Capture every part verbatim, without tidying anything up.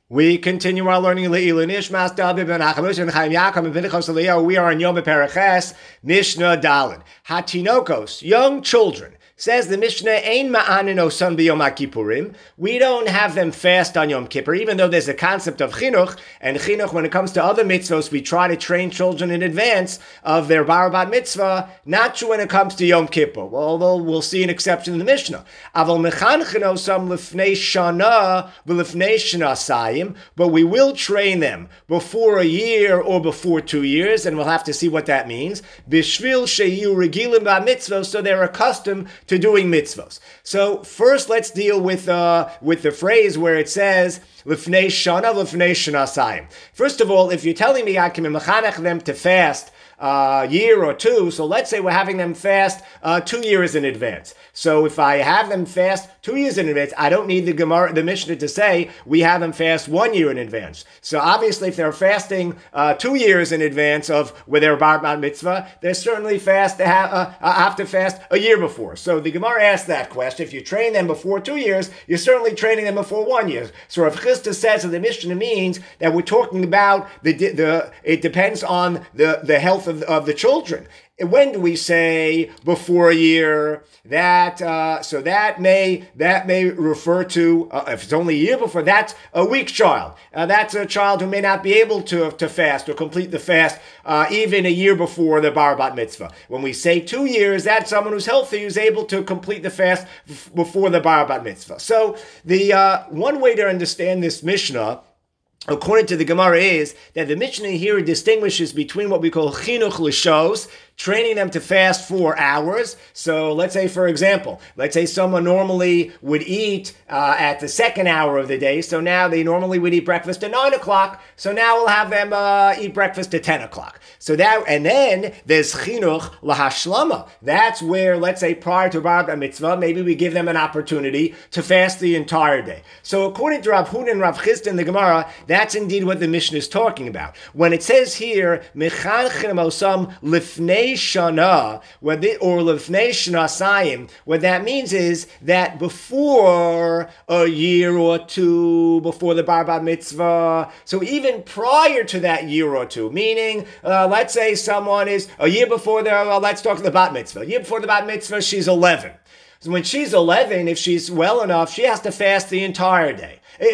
We continue our learning. We are in Yom Pereches, Mishnah Daled. Hatinokos, young children. Says the Mishnah, Ein ma'anin osan b'yom HaKippurim. We don't have them fast on Yom Kippur, even though there's a concept of chinuch, and chinuch, when it comes to other mitzvahs, we try to train children in advance of their bar bat mitzvah, not true when it comes to Yom Kippur, well, although we'll see an exception in the Mishnah. Aval mechanchin osam lifnei shana v'lifnei shnasayim, but we will train them before a year or before two years, and we'll have to see what that means. Bishvil sheyu regilim ba'mitzvah, so they're accustomed to doing mitzvahs. So first, let's deal with uh, with the phrase where it says "lifnei shana, lifnei shnasayim." First of all, if you're telling me I can mechanech them to fast a uh, year or two, so let's say we're having them fast uh, two years in advance. So if I have them fast two years in advance, I don't need the Gemara, the Mishnah to say we have them fast one year in advance. So obviously, if they're fasting uh, two years in advance of where they're bar bat mitzvah, they're certainly fast to have, uh, have to fast a year before. So the Gemara asked that question. If you train them before two years, you're certainly training them before one year. So Rav Chisda says that the Mishnah means that we're talking about the the. It depends on the the health of, of the children. When do we say before a year? That uh, so that may that may refer to uh, if it's only a year before. That's a weak child. Uh, that's a child who may not be able to to fast or complete the fast uh, even a year before the bar bat mitzvah. When we say two years, that's someone who's healthy, who's able to complete the fast f- before the bar bat mitzvah. So the uh, one way to understand this Mishnah, according to the Gemara, is that the Mishnah here distinguishes between what we call chinuch l'shos, training them to fast for hours. So let's say, for example, let's say someone normally would eat uh, at the second hour of the day. So now they normally would eat breakfast at nine o'clock. So now we'll have them uh, eat breakfast at ten o'clock. So that, and then there's chinuch lahashlama. That's where, let's say, prior to bar bat mitzvah, maybe we give them an opportunity to fast the entire day. So according to Rav Huna and Rav Chisda in the Gemara, that's indeed what the Mishnah is talking about. When it says here, mechanchin osam lifnei shana, or lifnei shnasayim, what that means is that before a year or two, before the bar bat mitzvah, so even prior to that year or two, meaning, uh, let's say someone is a year before the, well, let's talk the bat mitzvah. A year before the bat mitzvah, she's eleven. So when she's eleven, if she's well enough, she has to fast the entire day.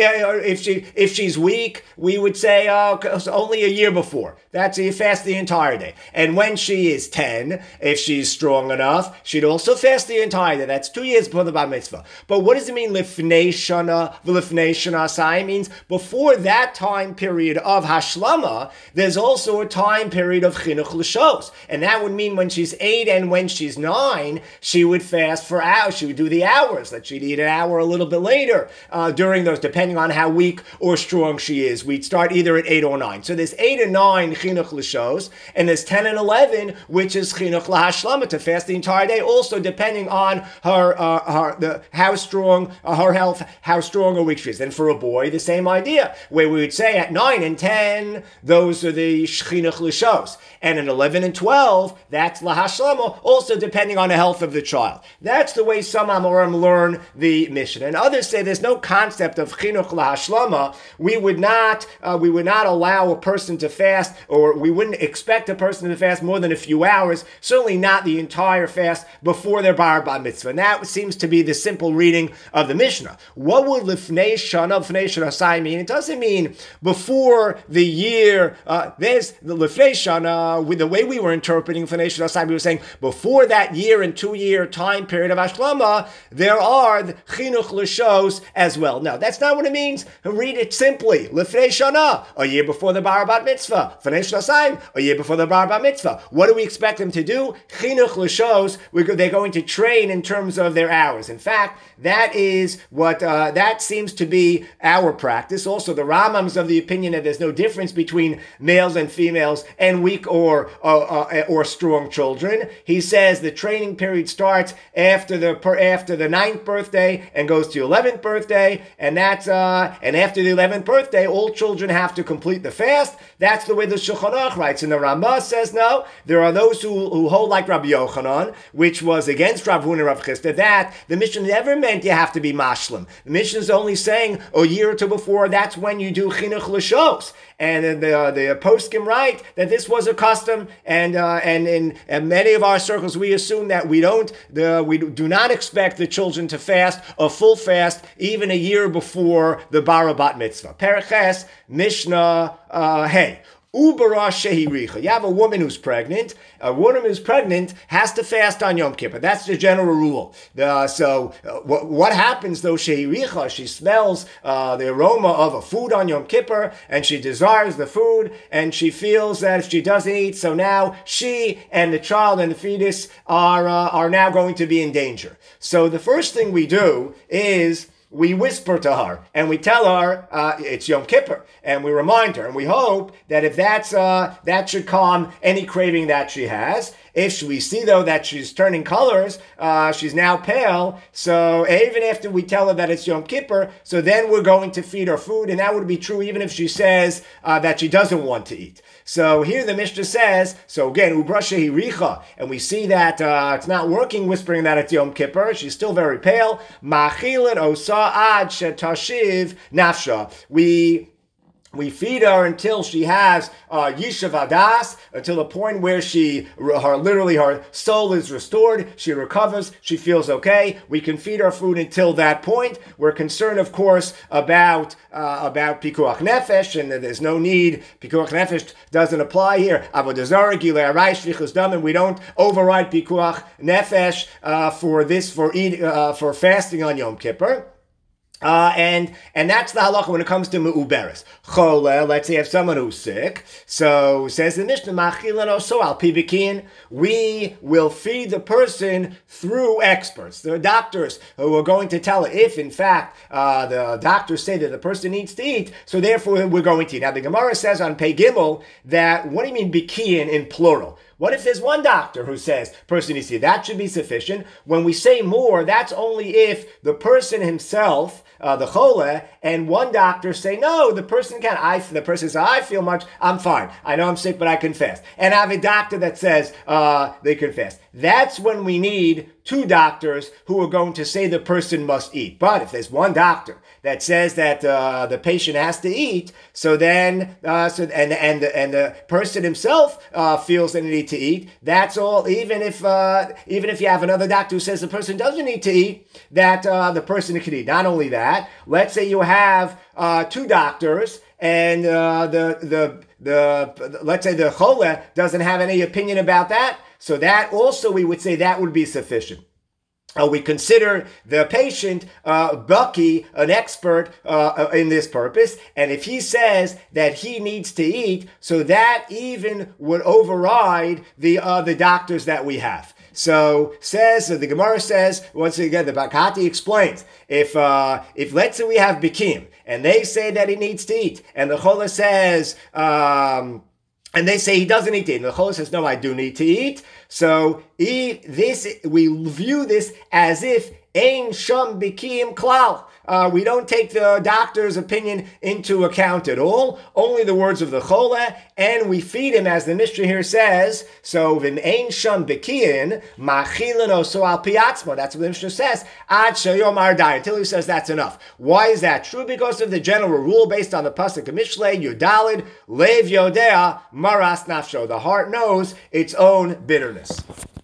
If she if she's weak, we would say uh, only a year before. That's you fast the entire day. And when she is ten, if she's strong enough, she'd also fast the entire day. That's two years before the bar mitzvah. But what does it mean? Lifnei shana v'lifnei shnasayim means before that time period of hashlama, there's also a time period of chinuch l'shos, and that would mean when she's eight and when she's nine, she would fast for hours. She would do the hours. That she'd eat an hour a little bit later uh, during those. Depending on how weak or strong she is. We'd start either at eight or nine. So there's eight and nine chinuch l'shos, and there's ten and eleven, which is chinuch lahashlama, to fast the entire day. Also, depending on her, uh, her the how strong uh, her health, how strong or weak she is. And for a boy, the same idea, where we would say at nine and ten, those are the chinuch l'shos, and at eleven and twelve, that's lahashlama. Also, depending on the health of the child. That's the way some Amorim learn the Mishnah, and others say there's no concept of chinuch lahashlama. We would not, uh, we would not allow a person to fast, or we wouldn't expect a person to fast more than a few hours. Certainly not the entire fast before their bar bat mitzvah. And that seems to be the simple reading of the Mishnah. What would lifnei shana, lifnei shnasayim mean? It doesn't mean before the year. Uh, there's the lifnei shana. With the way we were interpreting lifnei shnasayim, we were saying before that year and two-year time period of hashlama, there are the chinuch l'shos as well. No, that's not what it means. Read it simply. Lifnei shana, a year before the bar bat mitzvah. Lifnei shnasayim, a year before the bar bat mitzvah. What do we expect them to do? Chinuch l'shos, they're going to train in terms of their hours. In fact, that is what, uh, that seems to be our practice. Also, the Rambam's of the opinion that there's no difference between males and females and weak or, uh, uh, or strong children. He says the training period starts after the, after the ninth birthday and goes to eleventh birthday, and that's that's, uh, and after the eleventh birthday, all children have to complete the fast. That's the way the Shulchan Aruch writes. And the Ramah says no. There are those who, who hold like Rabbi Yochanan, which was against Rav Huna and Rav Chisda, that the Mishnah never meant you have to be mashlim. The Mishnah is only saying a year or two before, that's when you do chinuch l'shos. And the uh, the poskim write that this was a custom, and uh, and in and many of our circles we assume that we don't the we do not expect the children to fast a full fast even a year before the bar bat mitzvah. Pereches Mishnah uh, Hey. Ubara shehiricha. You have a woman who's pregnant. A woman who's pregnant has to fast on Yom Kippur. That's the general rule. Uh, so uh, what, what happens though, shehiricha? She smells uh, the aroma of a food on Yom Kippur, and she desires the food, and she feels that if she doesn't eat, so now she and the child and the fetus are uh, are now going to be in danger. So the first thing we do is we whisper to her and we tell her uh, it's Yom Kippur, and we remind her, and we hope that if that's uh, that should calm any craving that she has. If we see though that she's turning colors, uh, she's now pale, so even after we tell her that it's Yom Kippur, so then we're going to feed her food, and that would be true even if she says uh, that she doesn't want to eat. So here the Mishnah says, so again, Ubra shehiricha, and we see that uh, it's not working whispering that it's Yom Kippur. She's still very pale. Ma'achilin osa ad shetashiv nafsha. We We feed her until she has uh, yishav adas, until the point where she, her literally her soul is restored. She recovers. She feels okay. We can feed her food until that point. We're concerned, of course, about uh, about pikuach nefesh, and there's no need. Pikuach nefesh doesn't apply here. Avodah zarah, gilei arai, shvichus damim. We don't override pikuach nefesh uh, for this for eat uh, for fasting on Yom Kippur. Uh, and and that's the halacha when it comes to me'uberes. Chole, let's say you have someone who's sick. So says the Mishnah, machilan oso al pi bikin. We will feed the person through experts. There are doctors who are going to tell it if, in fact, uh, the doctors say that the person needs to eat, so therefore we're going to eat. Now the Gemara says on Pei Gimel that, what do you mean bikin in plural? What if there's one doctor who says person needs to eat? That should be sufficient. When we say more, that's only if the person himself, uh, the chole, and one doctor say, no, the person can. I, the person says, I feel much, I'm fine. I know I'm sick, but I can fast. And I have a doctor that says uh, they can fast. That's when we need two doctors who are going to say the person must eat. But if there's one doctor that says that uh, the patient has to eat, so then uh, so and and and the person himself uh, feels they need to eat. That's all. Even if uh, even if you have another doctor who says the person doesn't need to eat, that uh, the person can eat. Not only that, let's say you have uh, two doctors, and uh, the the the let's say the chole doesn't have any opinion about that. So that also we would say that would be sufficient. Uh, we consider the patient, uh, Bucky, an expert uh, in this purpose, and if he says that he needs to eat, so that even would override the uh, the doctors that we have. So says so the Gemara says once again, the Bakati explains if uh, if let's say we have Bikim and they say that he needs to eat, and the Chola says. Um, And they say he doesn't need to eat. And the Chol says, no, I do need to eat. So this we view this as if Ein Sham Bikim Klal. Uh, we don't take the doctor's opinion into account at all. Only the words of the Chole, and we feed him, as the Mishnah here says. So v'im ein sham bekiin machilin oso al piatzmo. That's what the Mishnah says. Ad sheyom ardai, until he says that's enough. Why is that true? Because of the general rule based on the pasuk of Mishlei Yudalid Lev Yodea Maras Nafsho. The heart knows its own bitterness.